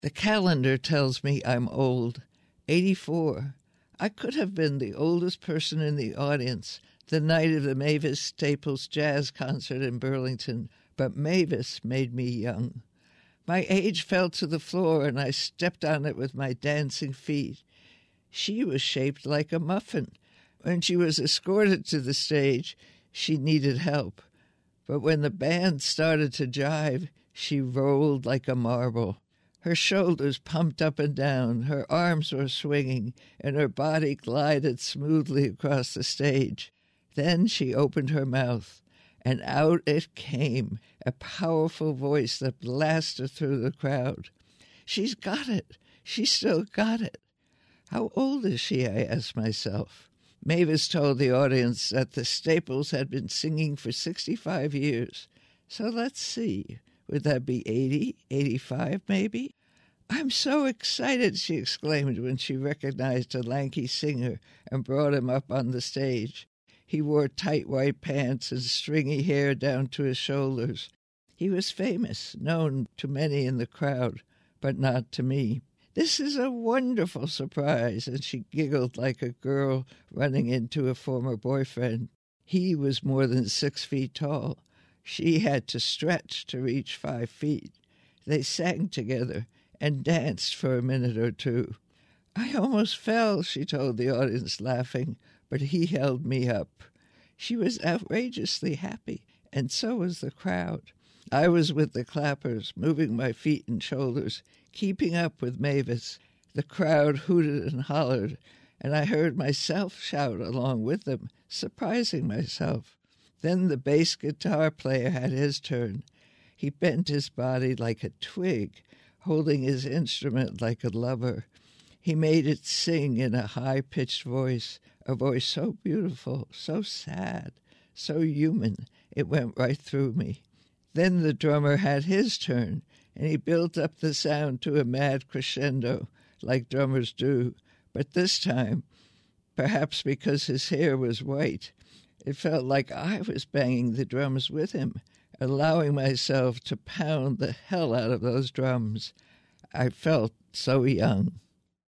The calendar tells me I'm old, 84. I could have been the oldest person in the audience the night of the Mavis Staples Jazz Concert in Burlington, but Mavis made me young. My age fell to the floor, and I stepped on it with my dancing feet. She was shaped like a muffin. When she was escorted to the stage, she needed help. But when the band started to jive, she rolled like a marble. Her shoulders pumped up and down, her arms were swinging, and her body glided smoothly across the stage. Then she opened her mouth, and out it came, a powerful voice that blasted through the crowd. She's got it. She's still got it. How old is she, I asked myself. Mavis told the audience that the Staples had been singing for 65 years. So let's see. Would that be 80, 85 maybe? I'm so excited, she exclaimed when she recognized a lanky singer and brought him up on the stage. He wore tight white pants and stringy hair down to his shoulders. He was famous, known to many in the crowd, but not to me. This is a wonderful surprise, and she giggled like a girl running into a former boyfriend. He was more than 6 feet tall. She had to stretch to reach 5 feet. They sang together and danced for a minute or two. I almost fell, she told the audience, laughing, but he held me up. She was outrageously happy, and so was the crowd. I was with the clappers, moving my feet and shoulders, keeping up with Mavis. The crowd hooted and hollered, and I heard myself shout along with them, surprising myself. Then the bass guitar player had his turn. He bent his body like a twig, holding his instrument like a lover. He made it sing in a high-pitched voice, a voice so beautiful, so sad, so human, it went right through me. Then the drummer had his turn, and he built up the sound to a mad crescendo, like drummers do. But this time, perhaps because his hair was white, it felt like I was banging the drums with him, allowing myself to pound the hell out of those drums. I felt so young.